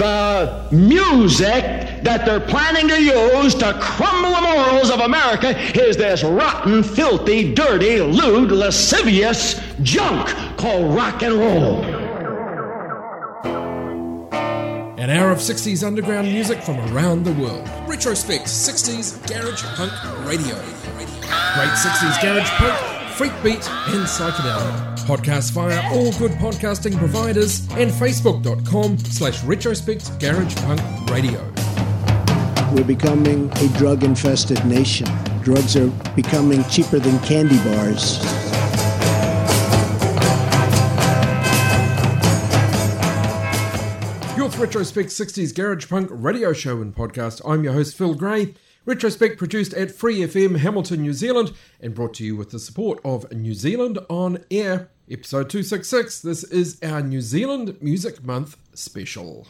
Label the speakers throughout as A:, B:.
A: the music that they're planning to use to crumble the morals of America is this rotten, filthy, dirty, lewd, lascivious junk called rock and roll.
B: An hour of 60s underground music from around the world. Retrospect 60s Garage Punk Radio. Great 60s Garage Punk, Freak Beat and Psychedelia. Podcast via all good podcasting providers and facebook.com/Retrospect Garage Punk Radio.
C: We're becoming a drug-infested nation. Drugs are becoming cheaper than candy bars.
B: You're with Retrospect 60s Garage Punk radio show and podcast. I'm your host, Phil Gray. Retrospect produced at Free FM Hamilton, New Zealand, and brought to you with the support of New Zealand On Air. Episode 266. This is our New Zealand Music Month special.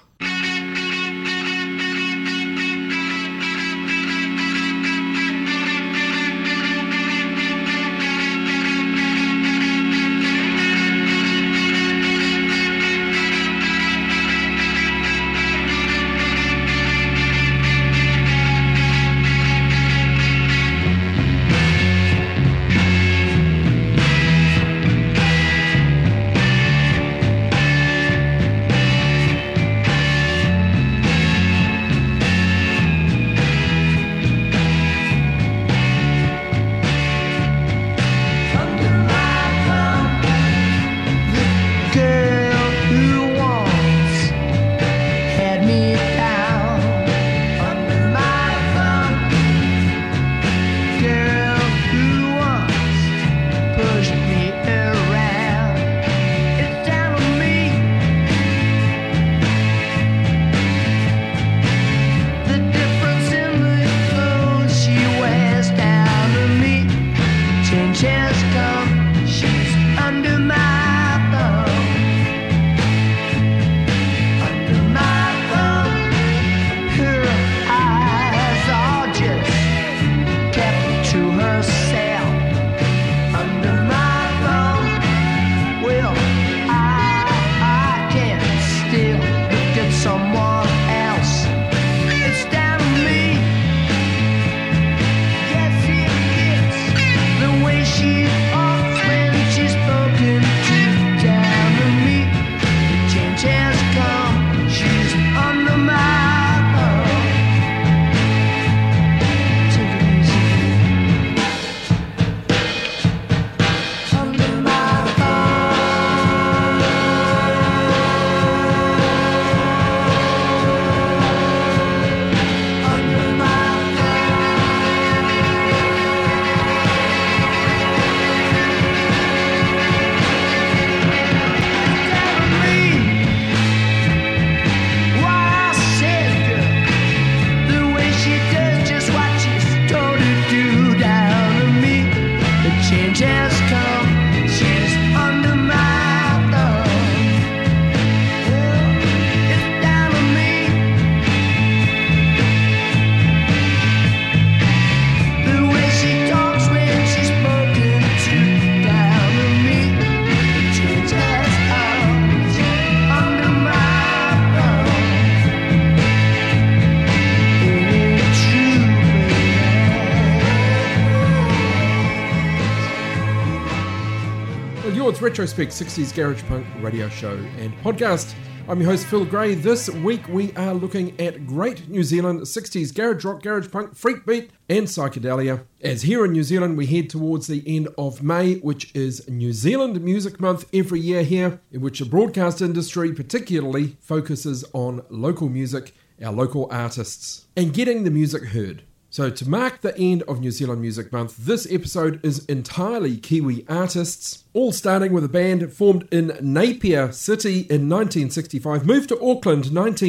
B: Retrospect 60s Garage Punk radio show and podcast. I'm your host Phil Gray. This week we are looking at great New Zealand 60s garage rock, garage punk, freak beat and psychedelia. As here in New Zealand we head towards the end of May, which is New Zealand Music Month every year here, in which the broadcast industry particularly focuses on local music, our local artists, and getting the music heard. So to mark the end of New Zealand Music Month, this episode is entirely Kiwi artists, all starting with a band formed in Napier City in 1965, moved to Auckland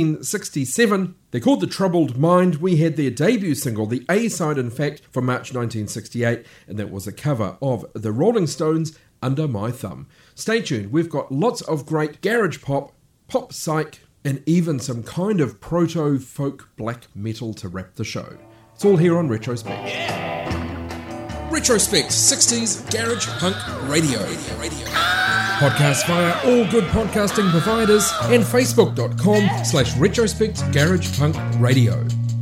B: 1967. They're called The Troubled Mind. We had their debut single, the A-side in fact, from March 1968, and that was a cover of the Rolling Stones' Under My Thumb. Stay tuned, we've got lots of great garage pop, pop psych, and even some kind of proto-folk black metal to wrap the show. It's all here on Retrospect. Yeah. Retrospect 60s Garage Punk Radio. Podcasts via all good podcasting providers and facebook.com/Retrospect Garage Punk Radio.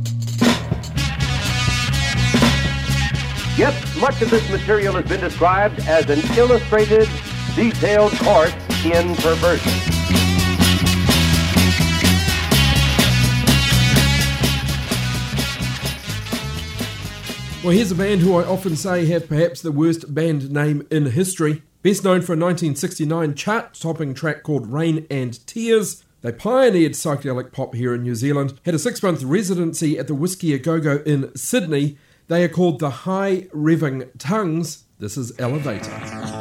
D: Yet, much of this material has been described as an illustrated, detailed course in perversion.
B: Well, here's a band who I often say have perhaps the worst band name in history. Best known for a 1969 chart-topping track called Rain and Tears. They pioneered psychedelic pop here in New Zealand, had a 6-month residency at the Whiskey A Go-Go in Sydney. They are called the High Revving Tongues. This is Elevator.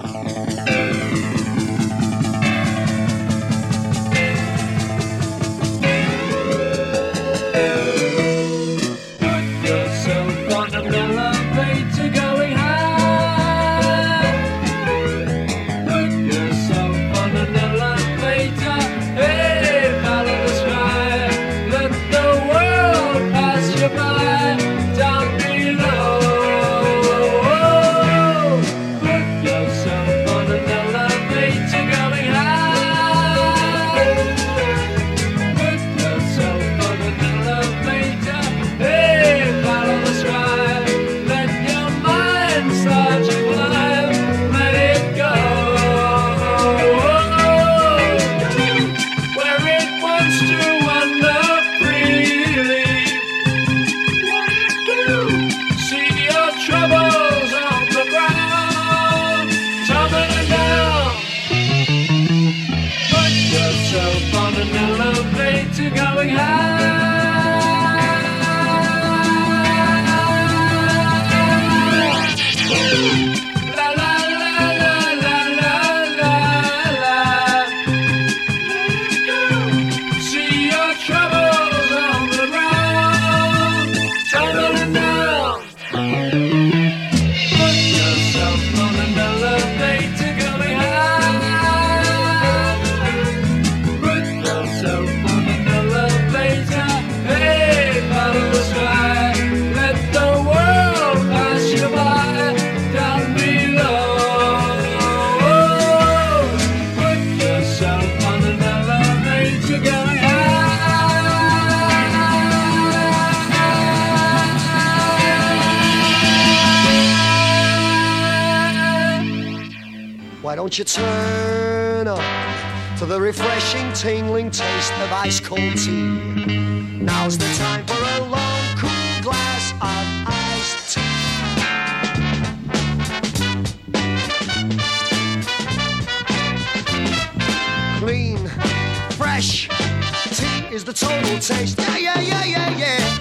E: Why don't you turn up to the refreshing, tingling taste of ice cold tea? Now's the time for a long, cool glass of iced tea. Clean, fresh tea is the total taste. Yeah, yeah, yeah, yeah, yeah.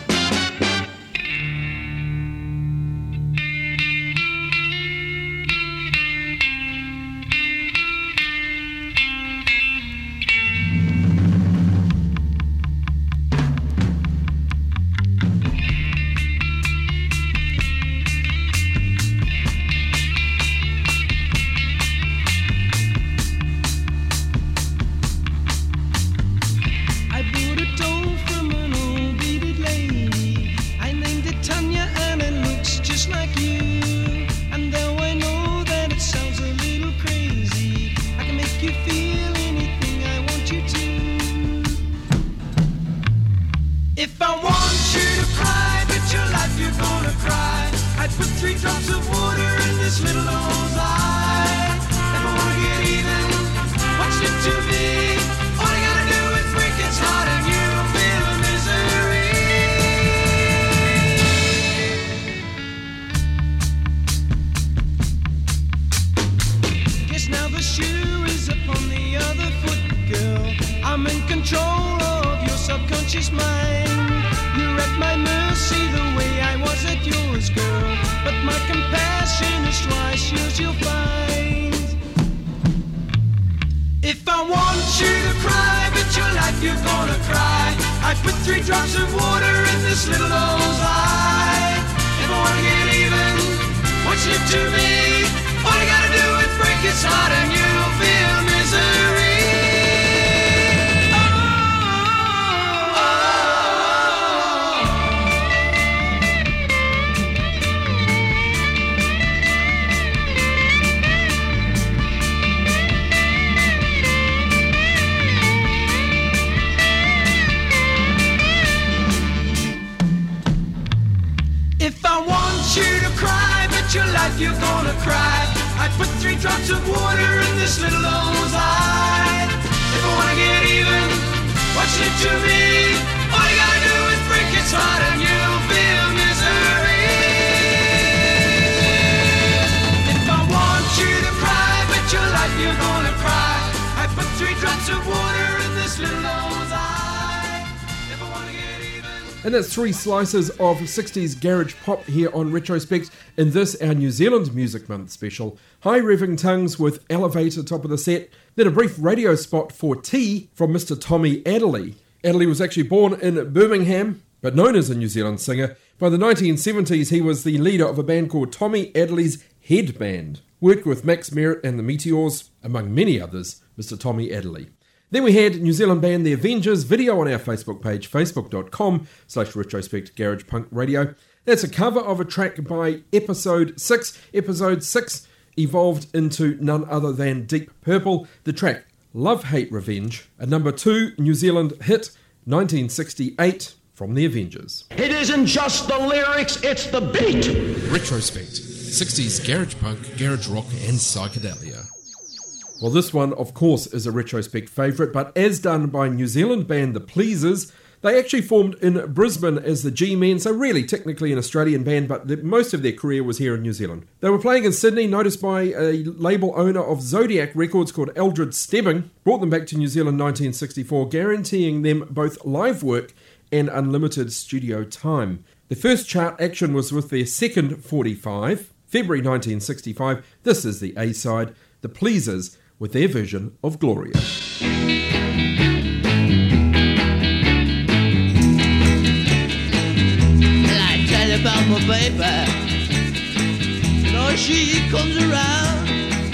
F: life you're gonna cry. I put 3 drops of water in this little old's eye. If I wanna get even, what's it to me? All you gotta do is break its heart and you'll feel misery. If I want you to cry, bet your life you're gonna cry. I put 3 drops of water in this little old's eye. If I wanna get even.
B: And that's 3 slices of 60s garage pop here on Retrospect in this, our New Zealand Music Month special. High revving tongues with Elevator top of the set, then a brief radio spot for Tea from Mr. Tommy Adderley. Adderley was actually born in Birmingham, but known as a New Zealand singer. By the 1970s, he was the leader of a band called Tommy Adderley's Head Band. Worked with Max Merritt and the Meteors, among many others, Mr. Tommy Adderley. Then we had New Zealand band The Avengers, video on our Facebook page, facebook.com/Retrospect Garage Punk Radio. That's a cover of a track by Episode 6. Episode 6 evolved into none other than Deep Purple. The track Love, Hate, Revenge, a number 2 New Zealand hit, 1968, from The Avengers.
A: It isn't just the lyrics, it's the beat.
B: Retrospect, 60s garage punk, garage rock and psychedelia. Well, this one, of course, is a Retrospect favourite, but as done by New Zealand band The Pleasers, they actually formed in Brisbane as the G-Men, so really technically an Australian band, but most of their career was here in New Zealand. They were playing in Sydney, noticed by a label owner of Zodiac Records called Eldred Stebbing, brought them back to New Zealand in 1964, guaranteeing them both live work and unlimited studio time. The first chart action was with their second 45, February 1965. This is the A-side, The Pleasers, with their version of Gloria.
G: I tell you about my baby, you know she comes around,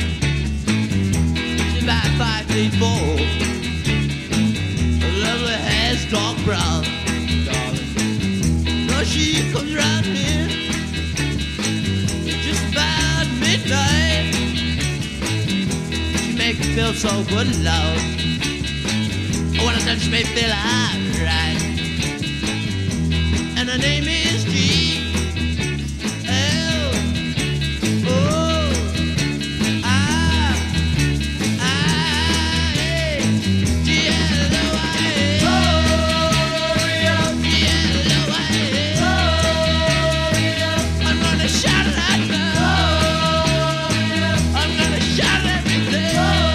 G: she's about 5'4", her lovely hair's dark brown, darling. You know she comes around here just about midnight. Make me feel so good, love. I wanna touch me, feel alright. And her name is G L O I G L O I. G L O I. I'm gonna shout it out now. I'm gonna shout everything.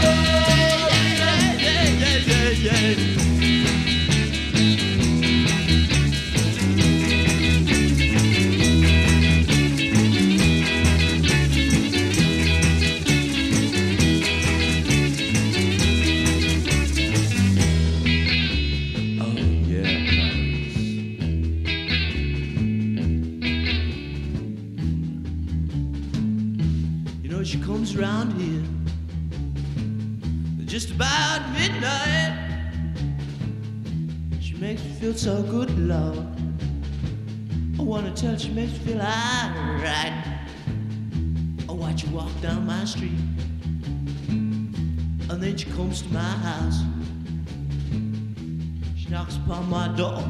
G: She comes around here just about midnight. She makes me feel so good, love. I wanna tell her she makes me feel alright. I watch her walk down my street, and then she comes to my house. She knocks upon my door,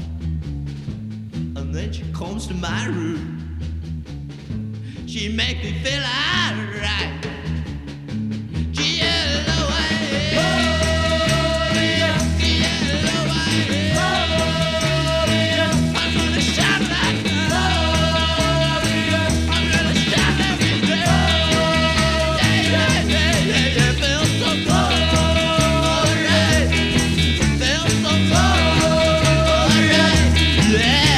G: and then she comes to my room. She make me feel alright. G-L-O-I. G-L-O-I. I'm gonna shout like that. I'm gonna shout every day. Yeah. Feels so good. Alright. Feels so good. Alright. Yeah.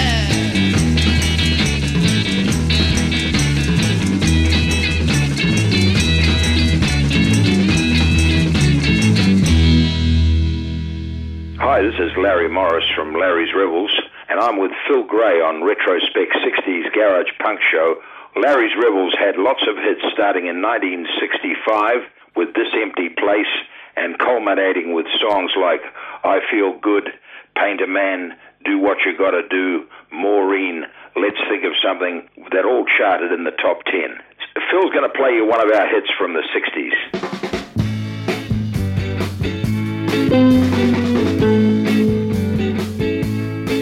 H: Hi, this is Larry Morris from Larry's Rebels, and I'm with Phil Gray on Retrospect 60s Garage Punk Show. Larry's Rebels had lots of hits starting in 1965 with This Empty Place and culminating with songs like I Feel Good, Paint a Man, Do What You Gotta Do, Maureen, Let's Think of Something, that all charted in the top 10. Phil's going to play you one of our hits from the 60s.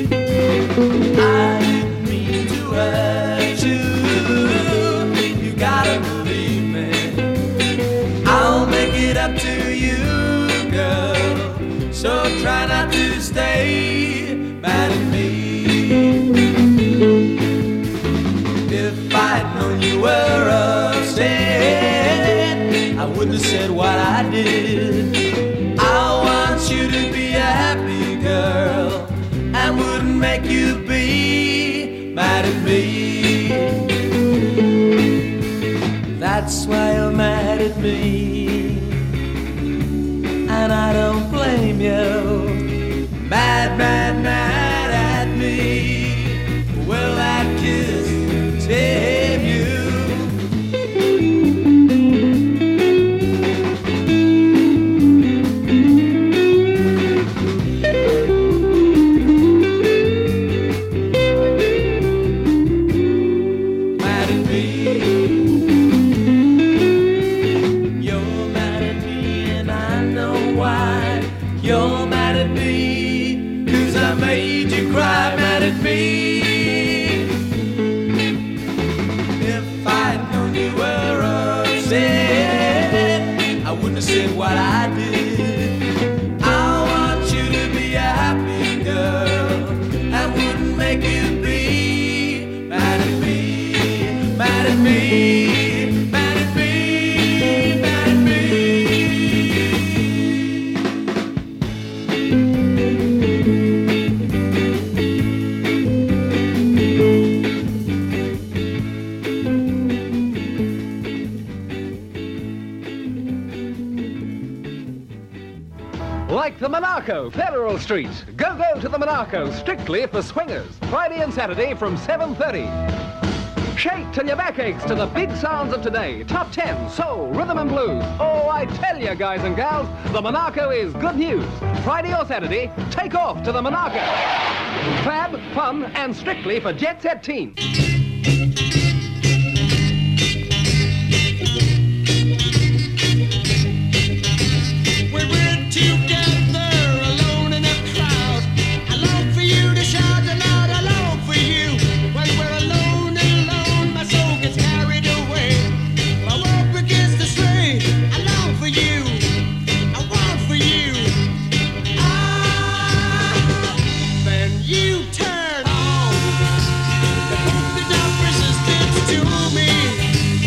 F: I didn't mean to hurt you. You got wouldn't make you be mad at me. That's why you're mad at me, and I don't blame you. Mad, mad, mad at me. Will that kiss tame you? What I did. I want you to be a happy girl. I wouldn't make you be mad at me, mad at me, mad at me, mad at me.
I: Like the Monaco, Federal Street. Go to the Monaco, strictly for swingers. Friday and Saturday from 7:30. Shake till your back aches to the big sounds of today. Top 10, soul, rhythm and blues. Oh, I tell you, guys and gals, the Monaco is good news. Friday or Saturday, take off to the Monaco. Fab, fun, and strictly for Jet Set teens.
F: You turn on the polka dot resistance to me.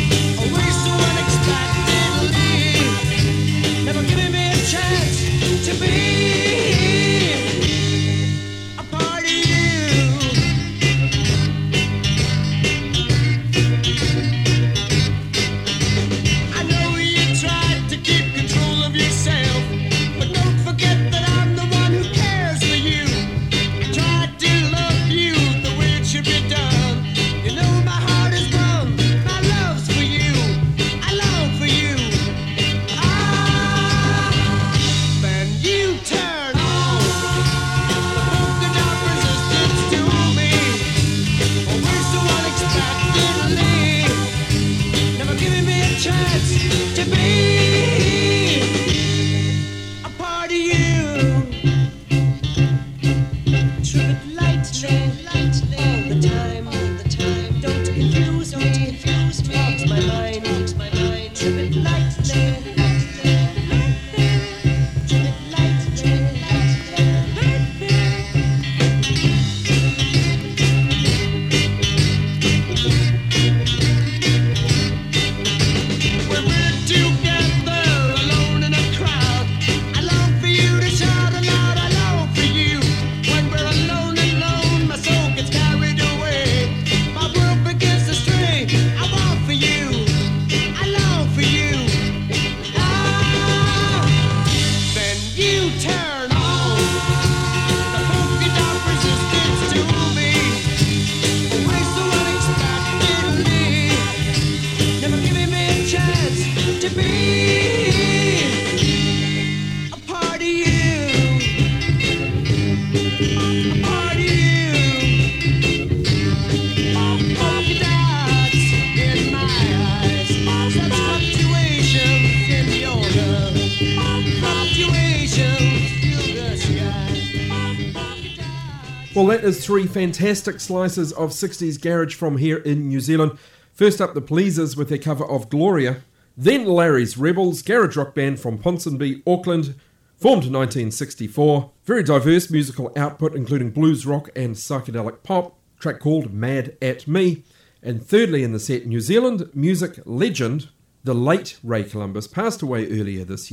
B: Well, that is three fantastic slices of 60s garage from here in New Zealand. First up, the Pleasers with their cover of Gloria. Then Larry's Rebels, garage rock band from Ponsonby, Auckland, formed in 1964. Very diverse musical output, including blues rock and psychedelic pop. Track called Mad at Me. And thirdly in the set, New Zealand music legend, the late Ray Columbus, passed away earlier this year.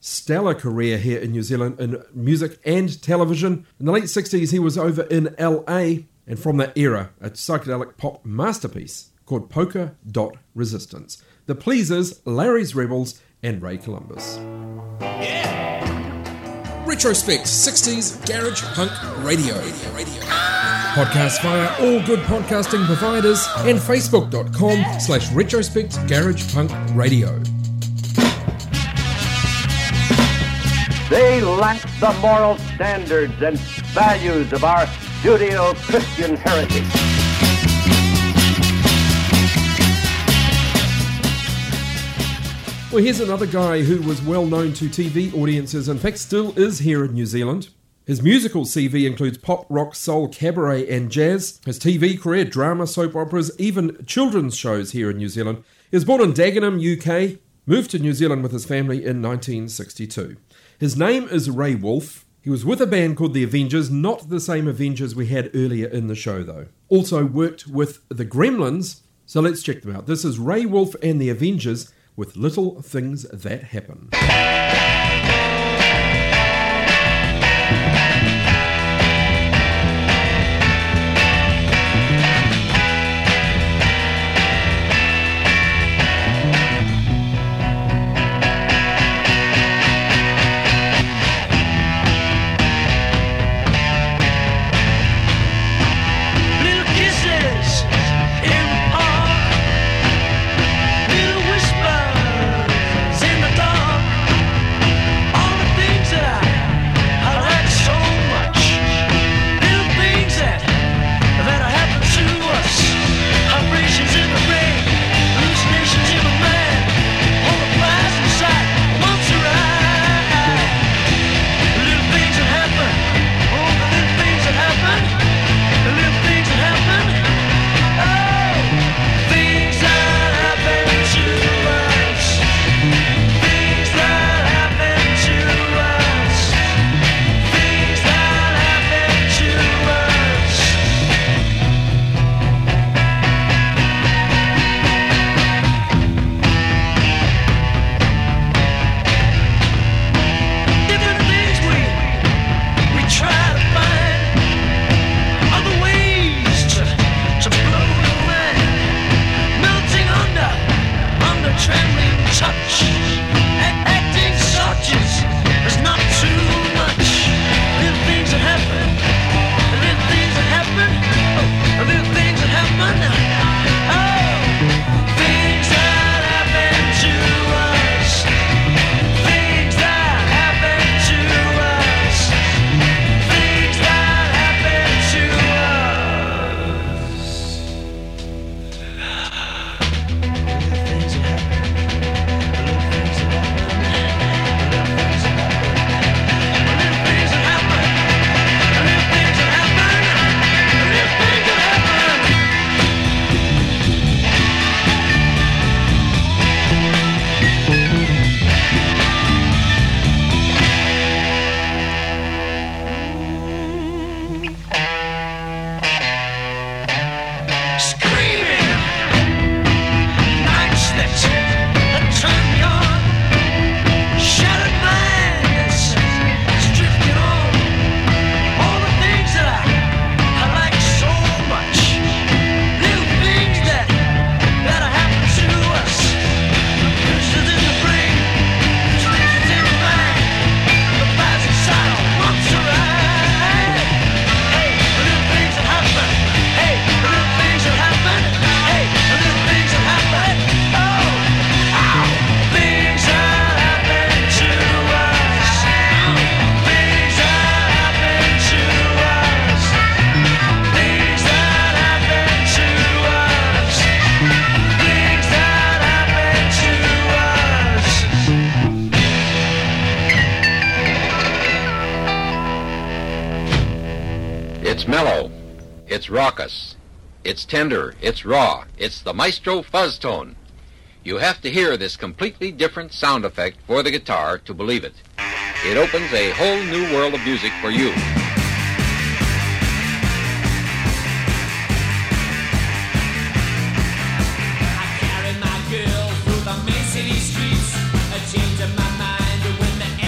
B: stellar career here in New Zealand in music and television. In the late 60s, he was over in LA, and from that era, a psychedelic pop masterpiece called Polka Dot Resistance. The Pleasers, Larry's Rebels, and Ray Columbus. Retrospect 60s Garage Punk Radio. Podcast via all good podcasting providers and facebook.com/Retrospect Garage Punk Radio.
D: They lack the moral standards and values of our Judeo-Christian heritage.
B: Well, here's another guy who was well known to TV audiences, in fact still is here in New Zealand. His musical CV includes pop, rock, soul, cabaret and jazz. His TV career, drama, soap operas, even children's shows here in New Zealand. He was born in Dagenham, UK, moved to New Zealand with his family in 1962. His name is Ray Wolf. He was with a band called The Avengers, not the same Avengers we had earlier in the show though. Also worked with the Gremlins, so let's check them out. This is Ray Wolf and The Avengers with Little Things That Happen.
J: It's mellow, it's raucous, it's tender, it's raw, it's the Maestro fuzz tone. You have to hear this completely different sound effect for the guitar to believe it. It opens a whole new world of music for you.
F: I carry my girl through the main city streets, changing my mind when the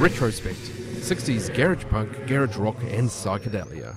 B: Retrospect, 60s garage punk, garage rock and psychedelia.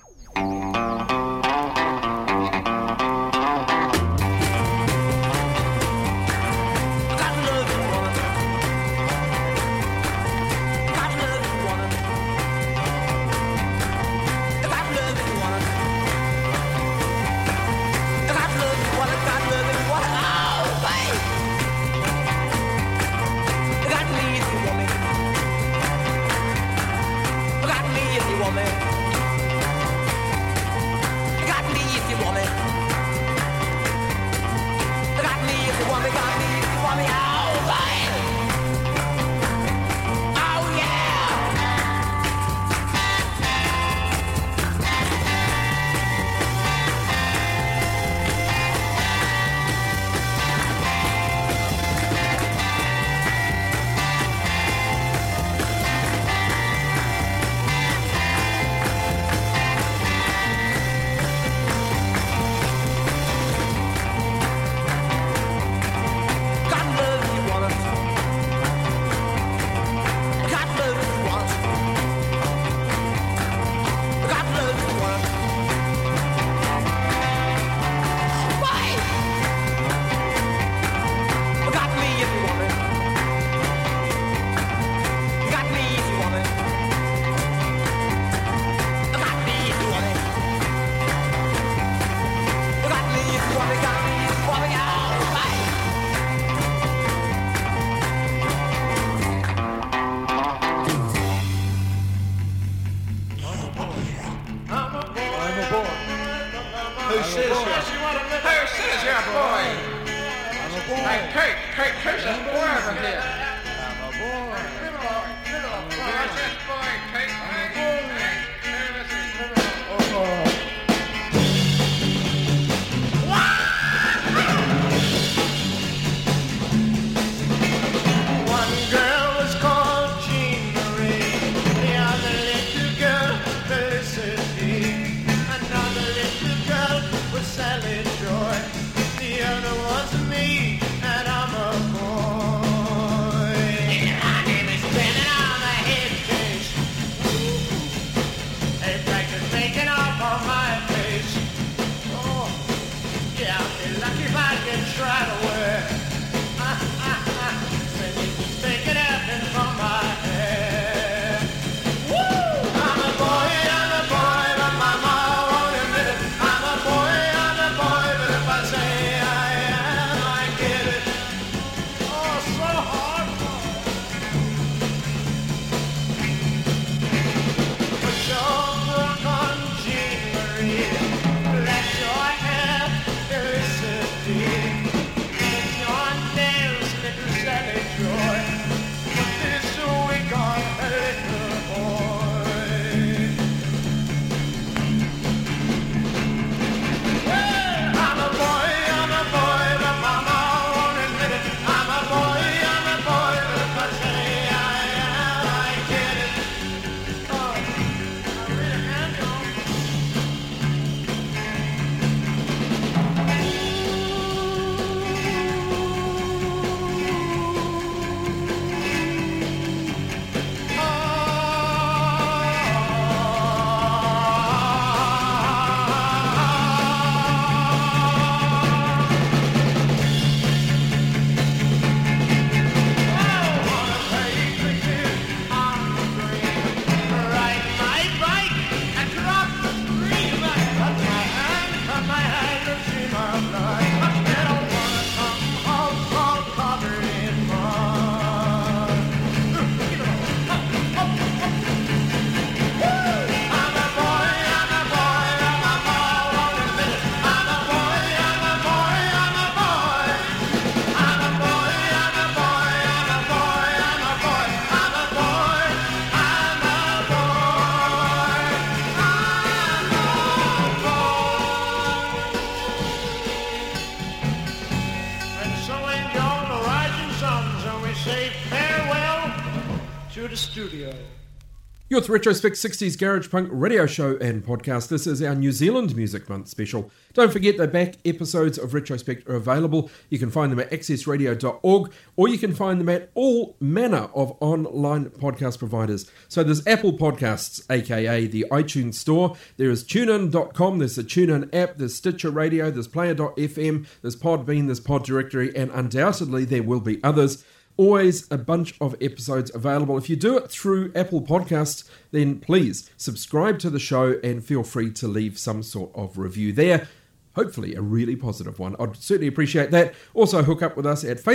B: You're with Retrospect 60s Garage Punk radio show and podcast. This is our New Zealand Music Month special. Don't forget that back episodes of Retrospect are available. You can find them at accessradio.org or you can find them at all manner of online podcast providers. So there's Apple Podcasts, aka the iTunes Store. There is TuneIn.com, there's the TuneIn app, there's Stitcher Radio, there's Player.fm, there's Podbean, there's Pod Directory, and undoubtedly there will be others. Always a bunch of episodes available. If you do it through Apple Podcasts, then please subscribe to the show and feel free to leave some sort of review there. Hopefully a really positive one. I'd certainly appreciate that. Also hook up with us at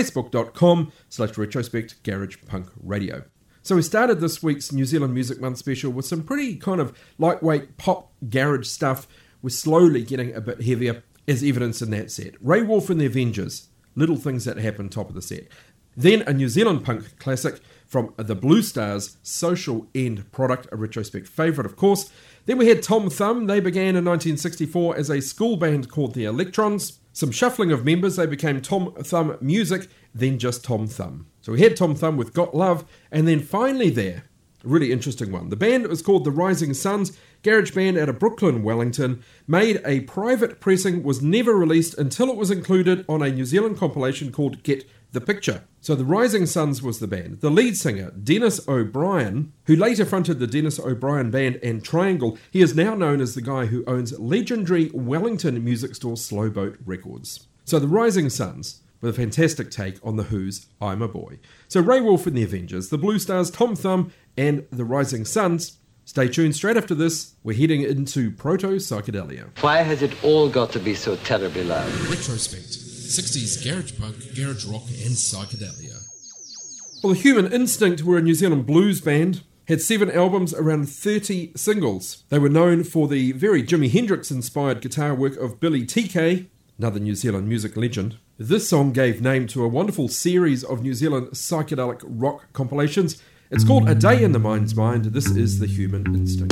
B: facebook.com/Retrospect Garage Punk Radio. So we started this week's New Zealand Music Month special with some pretty kind of lightweight pop garage stuff. We're slowly getting a bit heavier, as evidenced in that set. Ray Wolf and the Avengers, Little Things That Happen, top of the set. Then a New Zealand punk classic from the Blue Stars, Social End Product, a Retrospect favourite, of course. Then we had Tom Thumb. They began in 1964 as a school band called the Electrons. Some shuffling of members, they became Tom Thumb Music, then just Tom Thumb. So we had Tom Thumb with Got Love, and then finally there, a really interesting one. The band was called the Rising Suns, garage band out of Brooklyn, Wellington, made a private pressing, was never released until it was included on a New Zealand compilation called Get the Picture. So the Rising Suns was the band. The lead singer, Dennis O'Brien, who later fronted the Dennis O'Brien Band and Triangle, he is now known as the guy who owns legendary Wellington music store Slowboat Records. So the Rising Suns, with a fantastic take on The Who's I'm a Boy. So Ray Wolf and the Avengers, the Blue Stars, Tom Thumb, and the Rising Suns. Stay tuned. Straight after this, we're heading into proto-psychedelia.
K: Why has it all got to be so terribly loud?
B: Retrospect. 60s garage punk, garage rock, and psychedelia. Well, the Human Instinct were a New Zealand blues band, had 7 albums, around 30 singles. They were known for the very Jimi Hendrix-inspired guitar work of Billy TK, another New Zealand music legend. This song gave name to a wonderful series of New Zealand psychedelic rock compilations. It's called A Day in the Mind's Mind. This is the Human Instinct.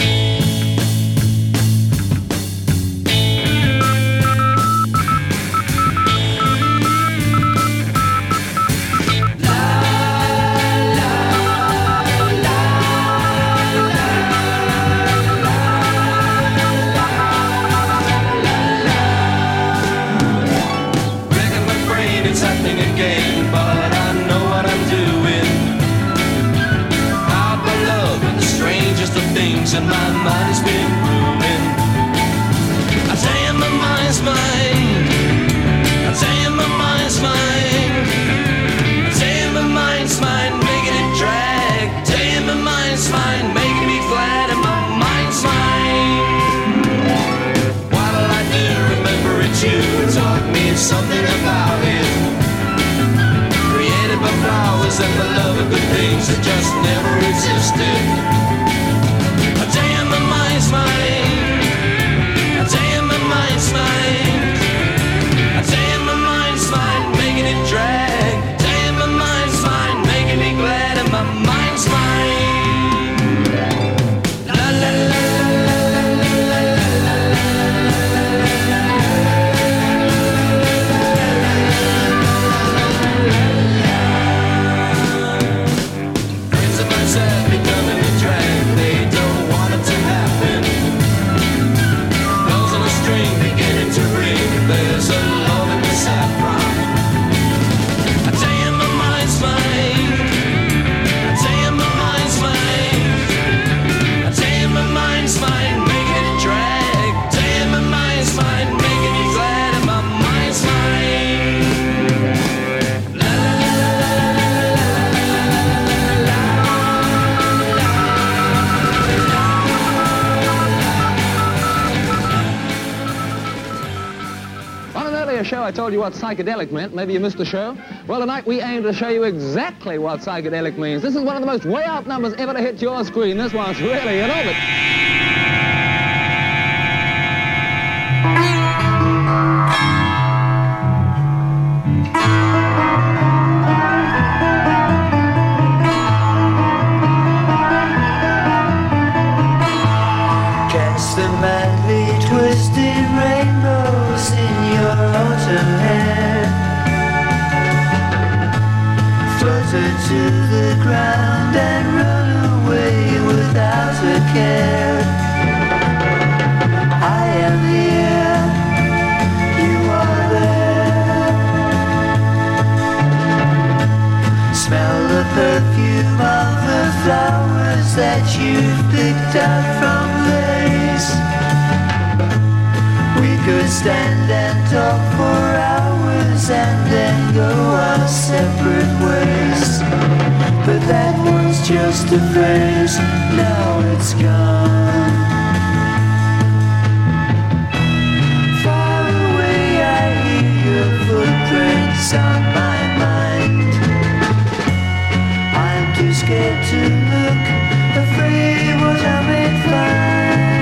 F: And my mind has been ruined. I tell you my mind's mine. I tell you my mind's mine. I tell you my mind's mine, making it drag. Tell you my mind's mine, making me glad, and my mind's mine. What'll I do? Remember it, you taught me something about it. Created by flowers and the love of good things that just never existed. Mind's mine. I tell you my mind's mine. I tell you my mind's mine, making it drag. Tell you my mind's mine, making me glad, and my mind's mine. La la la friends of mine said becoming a drag. They don't want it to happen. Bells on a string beginning to ring. There's a love in the saffron. I tell you my mind's mine. I tell you my mind's mine. I tell you my mind's mine, making it drag. Tell you my mind's mine, making me glad, and my mind's mine. La la la
I: A show I told you what psychedelic meant. Maybe you missed the show. Well, tonight we aim to show you exactly what psychedelic means. This is one of the most way out numbers ever to hit your screen. This one's really in orbit.
L: Catch the madly twisted rainbows in your autumn hair. Flutter to the ground and run away without a stand and talk for hours and then go our separate ways. But that was just a phase, now it's gone. Far away I hear your footprints on my mind. I'm too scared to look, afraid what I may find.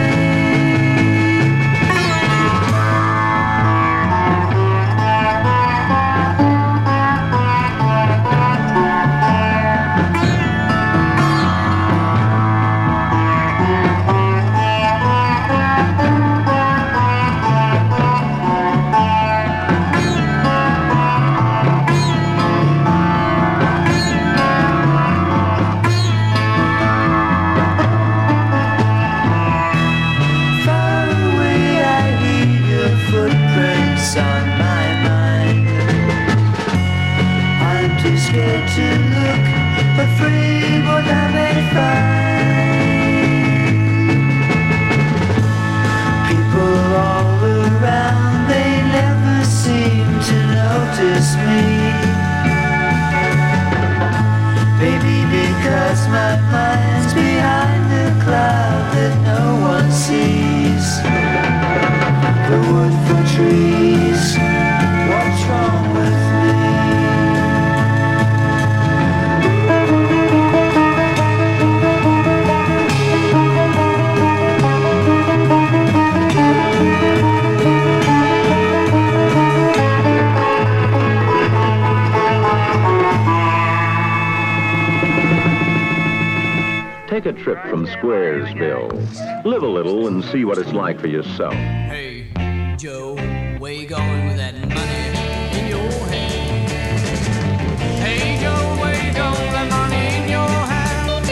M: Take a trip from Squaresville. Live a little and see what it's like for yourself.
N: Hey, Joe, where you going with that money in your hand? Hey, Joe, where you going with that money in your hand?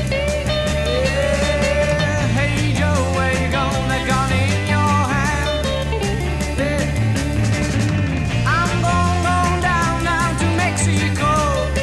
N: Yeah. Hey, Joe, where you going with that gun in your hand? Yeah. I'm going down to Mexico.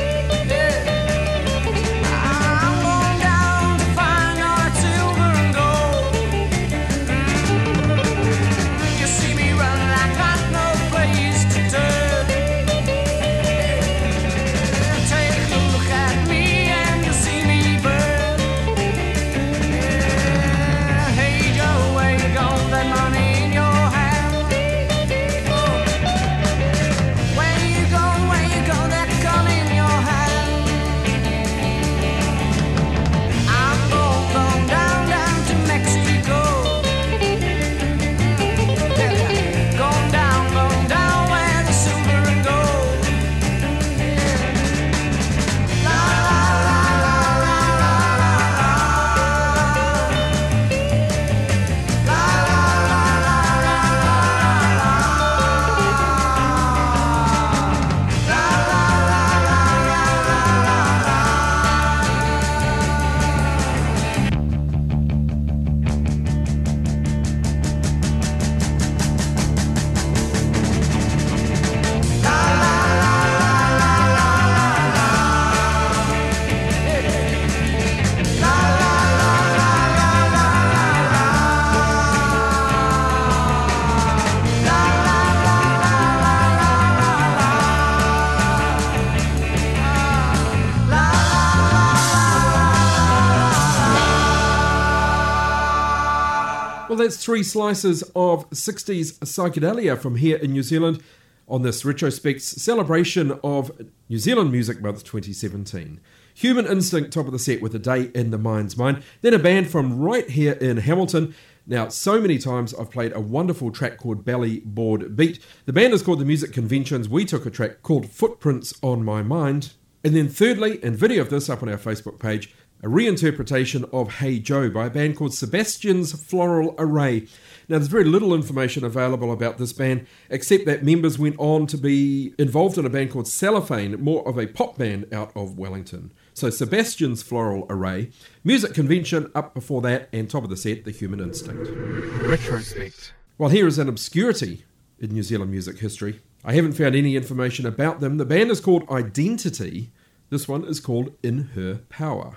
B: That's three slices of 60s psychedelia from here in New Zealand on this Retrospect's celebration of New Zealand Music Month 2017. Human Instinct, top of the set with A Day in the Mind's Mind. Then a band from right here in Hamilton. Now, so many times I've played a wonderful track called Belly Board Beat. The band is called The Music Conventions. We took a track called Footprints on My Mind. And then thirdly, and video of this up on our Facebook page, a reinterpretation of Hey Joe by a band called Sebastian's Floral Array. Now, there's very little information available about this band, except that members went on to be involved in a band called Cellophane, more of a pop band out of Wellington. So Sebastian's Floral Array, Music Convention up before that, and top of the set, The Human Instinct.
O: Retrospect.
B: Well, here is an obscurity in New Zealand music history. I haven't found any information about them. The band is called Identity. This one is called In Her Power.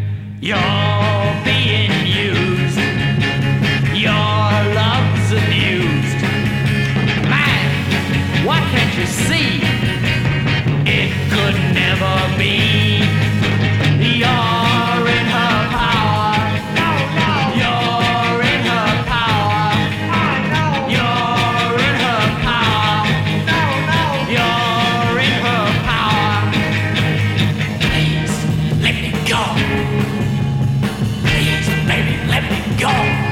F: You're being used. Your love's abused.
N: you see? It could never be. You're in her power. You're in her power. You're in her power. You're in her power. Please let me go. Please, baby, let me go.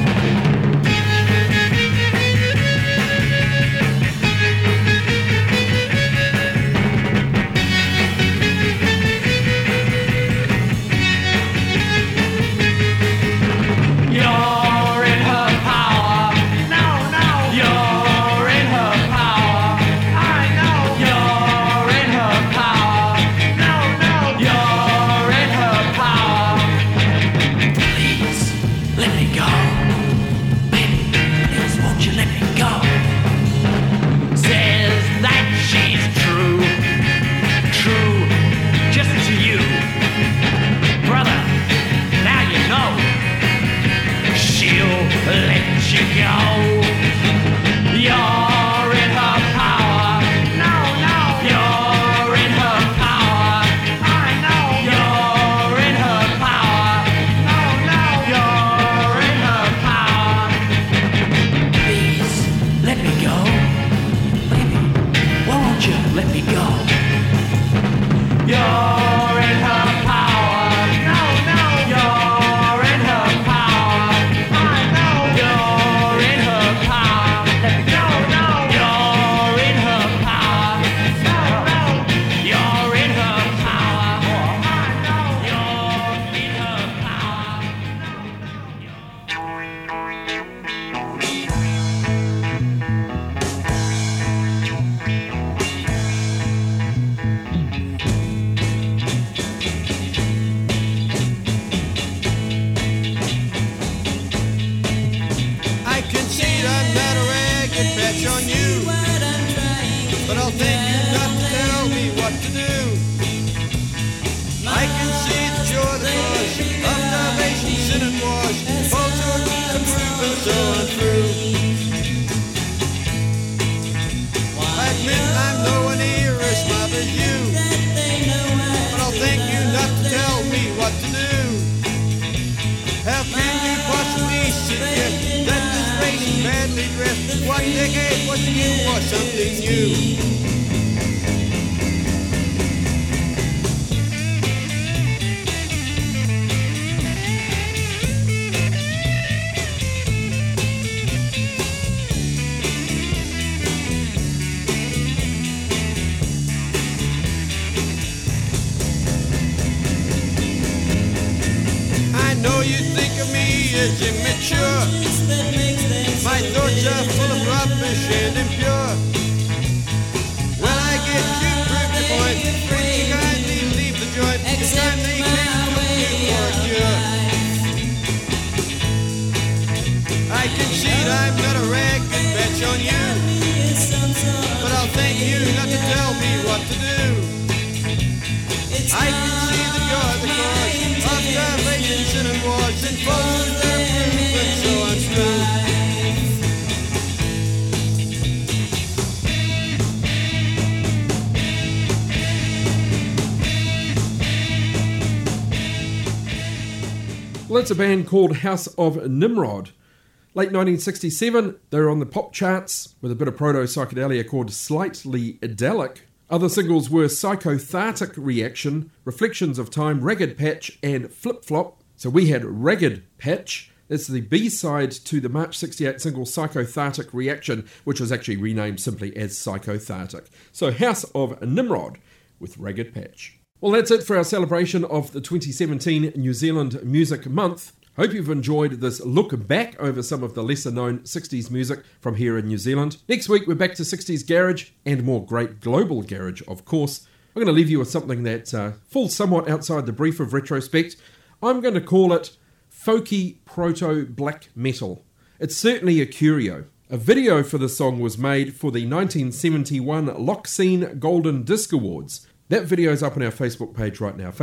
B: Well, that's a band called House of Nimrod. Late 1967, they were on the pop charts with a bit of proto-psychedelia called Slightly Idyllic. Other singles were Psychothartic Reaction, Reflections of Time, Ragged Patch, and Flip Flop. So we had Ragged Patch. It's the B-side to the March 68 single Psychothartic Reaction, which was actually renamed simply as Psychothartic. So House of Nimrod with Ragged Patch. Well, that's it for our celebration of the 2017 New Zealand Music Month. Hope you've enjoyed this look back over some of the lesser-known 60s music from here in New Zealand. Next week, we're back to 60s garage and more great global garage, of course. I'm going to leave you with something that falls somewhat outside the brief of retrospect. I'm going to call it folky proto-black metal. It's certainly a curio. A video for the song was made for the 1971 Lockscene Golden Disc Awards. That video is up on our Facebook page right now,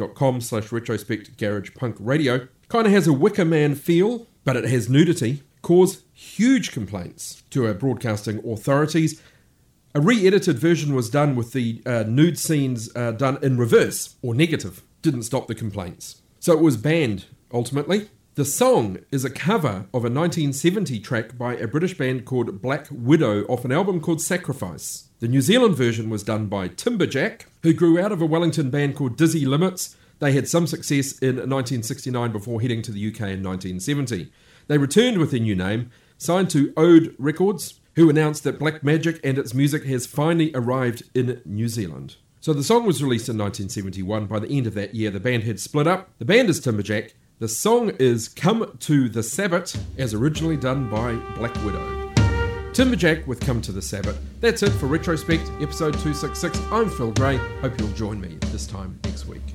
B: facebook.com/retrospectgaragepunkradio. Kind of has a Wicker Man feel, but it has nudity. Caused huge complaints to our broadcasting authorities. A re-edited version was done with the nude scenes done in reverse, or negative. Didn't stop the complaints. So it was banned, ultimately. The song is a cover of a 1970 track by a British band called Black Widow off an album called Sacrifice. The New Zealand version was done by Timberjack, who grew out of a Wellington band called Dizzy Limits. They had some success in 1969 before heading to the UK in 1970. They returned with a new name, signed to Ode Records, who announced that Black Magic and its music has finally arrived in New Zealand. So the song was released in 1971. By the end of that year, the band had split up. The band is Timberjack. The song is Come to the Sabbath, as originally done by Black Widow. Timberjack with Come to the Sabbath. That's it for Retrospect, episode 266. I'm Phil Gray. Hope you'll join me this time next week.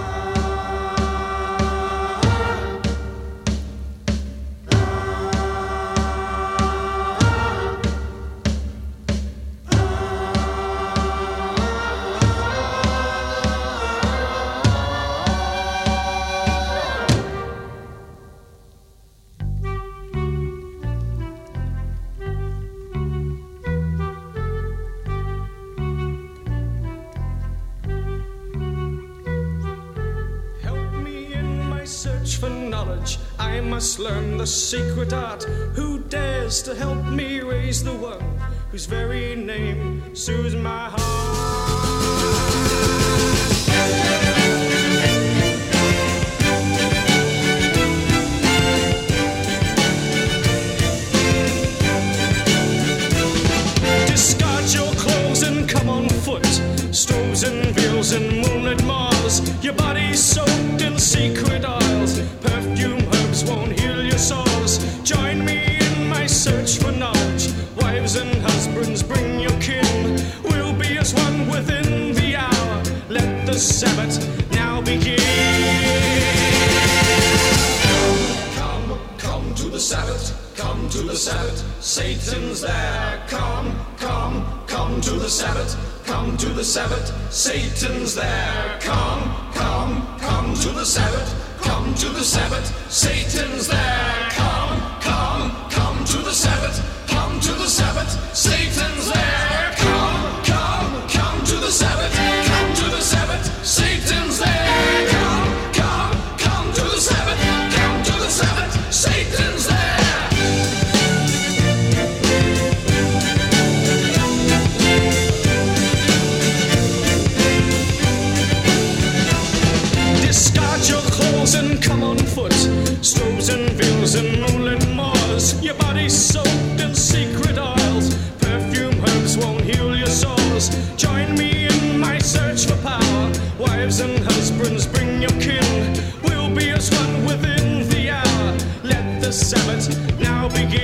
O: I must learn the secret art. Who dares to help me raise the one whose very name soothes my heart? Discard your clothes and come on foot. Stoves and veils and moonlit Mars. Your body's soaked in secret oils. Perfume won't heal your sores. Join me in my search for knowledge. Wives and husbands, bring your kin. We'll be as one within the hour. Let the Sabbath now begin. Come to the Sabbath. Come to the Sabbath. Satan's there. Come to the Sabbath. Come to the Sabbath. Satan's there. Come to the Sabbath. Come to the Sabbath, Satan's there. Come to the Sabbath. Come to the Sabbath, Satan's there. Come to the Sabbath. Come to the Sabbath, Satan's there. Come to the Sabbath. Come to the Sabbath, Satan's there. Discard your clothes and come on foot. Stoves and veils and moonlit Mars. Your body's soaked in secret oils. Perfume herbs won't heal your sores. Join me in my search for power. Wives and husbands, bring your kin. We'll be as one within the hour. Let the Sabbath now begin.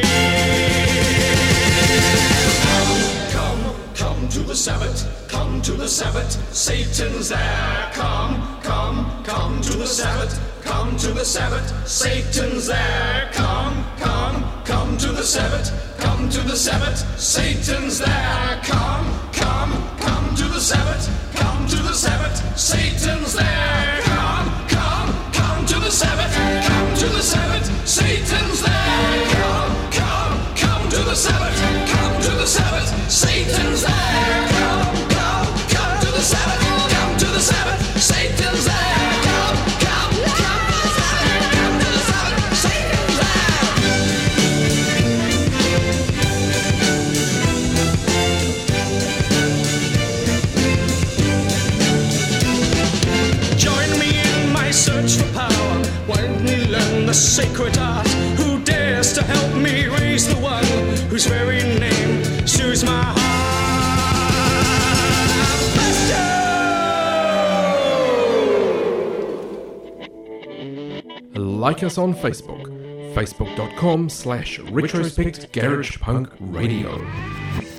O: Come to the Sabbath. Come to the Sabbath. Satan's there. Come to the Sabbath. Come to the Sabbath. Satan's there. Come to the Sabbath. Come to the Sabbath. Satan's there. Come to the Sabbath. Come to the Sabbath. Satan's there. Come to the Sabbath. Come to the Sabbath. Satan's there. Come to the Sabbath. Come to the Sabbath. Satan's there. Come to the Sabbath. Come to the Sabbath. Satan's there. Search for power, won't me learn the sacred art? Who dares to help me raise the one whose very name soothes my heart?
B: Like us on Facebook, facebook.com/retrospect garage punk radio.